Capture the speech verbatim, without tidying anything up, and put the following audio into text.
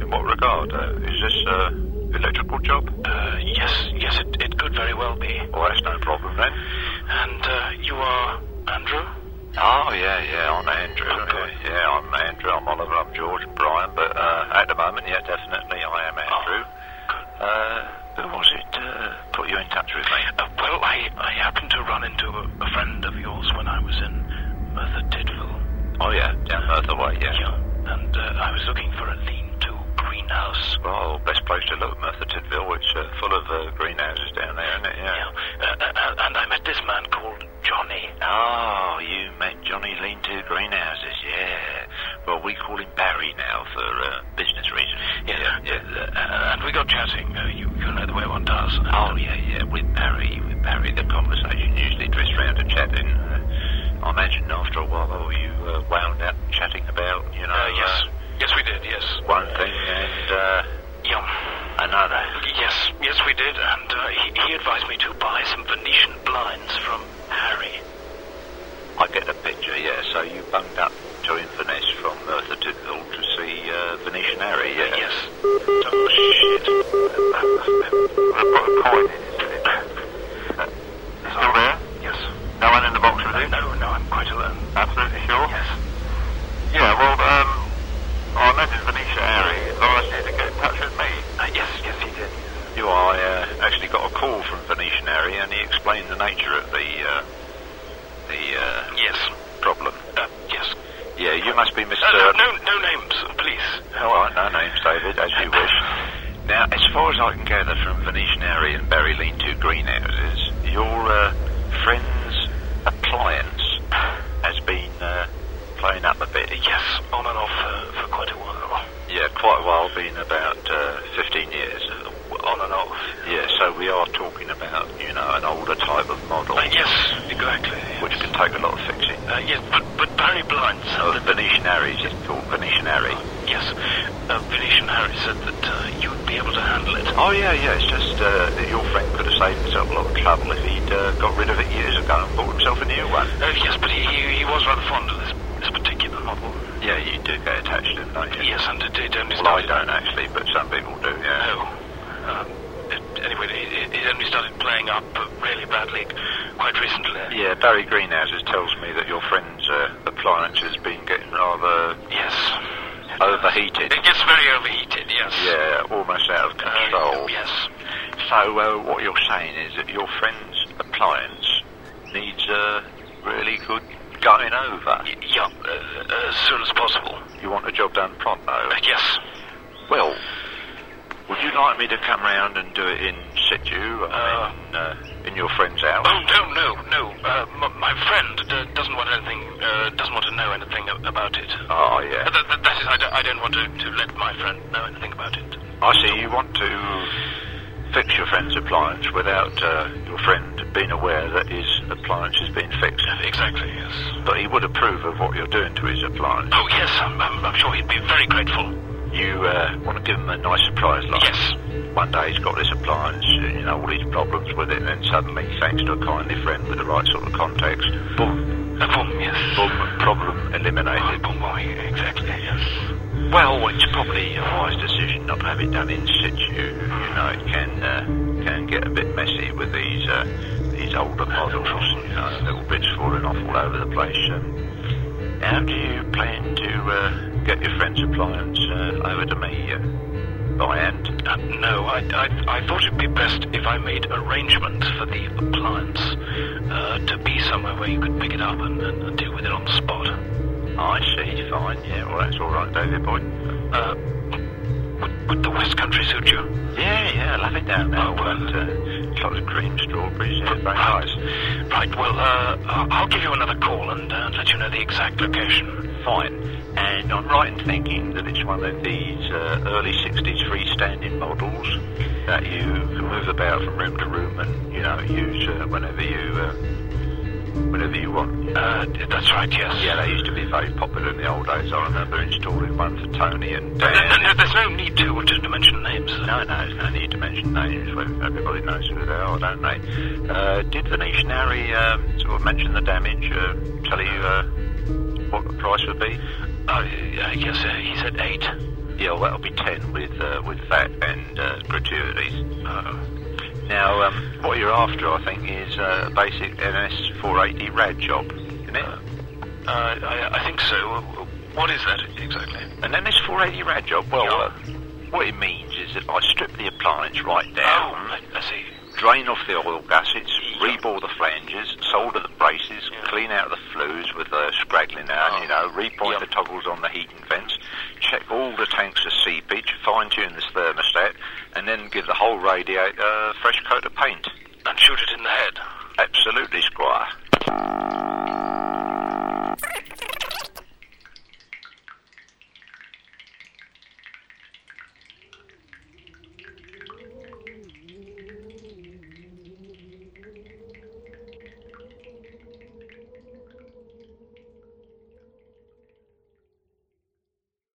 in what regard? Uh, is this uh, electrical job? Uh, yes, yes, it, it could very well be. Well, that's no problem then. And uh, you are Andrew? Oh, yeah, yeah, I'm Andrew. Okay. Yeah, yeah, I'm Andrew. I'm Oliver, I'm George and Brian, but uh, at the moment, yeah, definitely I am Andrew. Oh, uh, who was it uh, put you in touch with me? Uh, well, I, I happened to run into a, a friend of yours when I was in Merthyr Tydfil. Oh, yeah, down Merthyr Way, yeah. Yeah, and uh, I was looking for a lean-to greenhouse. Well, best place to look, Merthyr Tydfil. It's uh, full of uh, greenhouses down there, isn't it? Yeah. yeah. Uh, uh, and I met this man called Johnny. Oh, you met Johnny Lean-to Greenhouses, yeah. Well, we call him Barry now for uh, business reasons. Yeah, yeah. Uh, and we got chatting. Uh, you, you know the way one does. Oh, yeah, yeah. With Barry, with Barry, the conversation usually drifts round to chatting. Uh, I imagine after a while you uh, wound up chatting about, you know... Uh, yes, uh, yes we did, yes. One thing and uh, yeah. another. Yes, yes we did, and uh, he, he advised me to buy some Venetian blinds from Harry. I get the picture, yeah. So you bunged up to Inverness from Merthyr Tydfil to see uh, Venetian Harry, yeah? Yes. Oh, shit. I put a coin in, isn't it? Uh, still there? Yes. No one in the box with you? No, no, I'm quite alone. Absolutely sure? Yes. Yeah, well, um, I imagine Venetian Harry advised you to get in touch with me. Uh, yes, yes, he did. You, I uh, actually got a call from Venetian Harry, and he explained the nature of the, uh, the, uh... Yes. problem. Uh, yes. Yeah, you must be Mister... Uh, no, no, no names, please. All right, no names, David, as you wish. Now, as far as I can gather from Venetian Harry and Barry Lean-to Greenhouses, your uh, friend's appliance has been uh, playing up a bit. Yes, on and off uh, for quite a while. Yeah, quite a while, been about uh, fifteen years. On and off. Yeah, so we are talking about, you know, an older type of model. Uh, yes, exactly. Which can take a lot of fixing. Uh, yes, but, but Barry Blinds... Oh, the Venetian Harry's, it's called Venetian Harry. Uh, yes, uh, Venetian Harry said that uh, you would be able to handle it. Oh, yeah, yeah, it's just uh, that your friend could have saved himself a lot of trouble if he'd uh, got rid of it years ago and bought himself a new one. Uh, yes, but he, he, he was rather fond of this, this particular model. Yeah, you do get attached to them, don't you? Yes, and it, it only well, started... I don't actually, but some people do, yeah. No. Um, it, anyway, it, it only started playing up uh, really badly quite recently. Yeah, Barry Greenhouses tells me that your friend's uh, appliance has been getting rather... Yes. Overheated. It gets very overheated, yes. Yeah, almost out of control. Uh, yes. So, uh, what you're saying is that your friend's appliance needs a really good going over. Y- yeah, uh, as soon as possible. You want the job done pronto? Uh, yes. Well, would you like me to come round and do it in situ, I uh, mean, uh, in your friend's house? Oh, no, no, no. Uh, m- my friend uh, doesn't want anything, uh, doesn't want to know anything about it. Oh, yeah. Uh, th- th- that is, I, d- I don't want to, to let my friend know anything about it. I see, you want to fix your friend's appliance without uh, your friend being aware that his appliance has been fixed. Exactly, yes. But he would approve of what you're doing to his appliance. Oh, yes, I'm, I'm, I'm sure he'd be very grateful. You uh, want to give him a nice surprise, like yes. One day he's got this appliance, you know, all these problems with it, and then suddenly, thanks to a kindly friend with the right sort of context, boom, uh, boom, yes, boom, problem eliminated. Oh, boom, boom, exactly, yes. Well, it's probably a wise decision not to have it done in situ. You know, it can uh, can get a bit messy with these uh, these older models. You know, little bits falling off all over the place. Um, how do you plan to uh, get your friend's appliance uh, over to me uh, by hand? Uh, no, I, I, I thought it'd be best if I made arrangements for the appliance uh, to be somewhere where you could pick it up and, and, and deal with it on the spot. I see, fine, yeah, well that's all right, David boy. Uh, would, would the West Country suit you? Yeah, yeah, I love it down there. Oh, well, but, uh, lots of cream, strawberries, yeah, very right. nice. Right, well, uh, I'll give you another call and uh, let you know the exact location. Fine. And I'm right in thinking that it's one of these uh, early sixties freestanding models that you can move about from room to room and, you know, use uh, whenever you uh, whenever you want. Uh, that's right, yes. Yeah, they used to be very popular in the old days. I remember installing one for Tony and Dan. No, no, no, there's no need to, to, to mention names. No, no, there's no need to mention names. Everybody knows who they are, don't they? Uh, did Venetian Harry uh, sort of mention the damage, uh, tell you uh, what the price would be? Uh, I guess uh, he said eight. Yeah, well, that'll be ten with uh, with V A T and uh, gratuities. Oh. Now, um, what you're after, I think, is uh, a basic N S four eighty rad job, isn't it? Uh, I, I think so. What is that exactly? An N S four eighty rad job? Well, Yeah. uh, what it means is that I strip the appliance right down, Oh, I, I see. drain off the oil gaskets, Yeah. rebore the flanges, solder the braces, Yeah. clean out the flues with uh, scraggling out, Oh. you know, repoint Yeah. the toggles on the heating vents, check all the tanks of seepage, fine-tune this thermostat, and then give the whole radiator a fresh coat of paint. And shoot it in the head.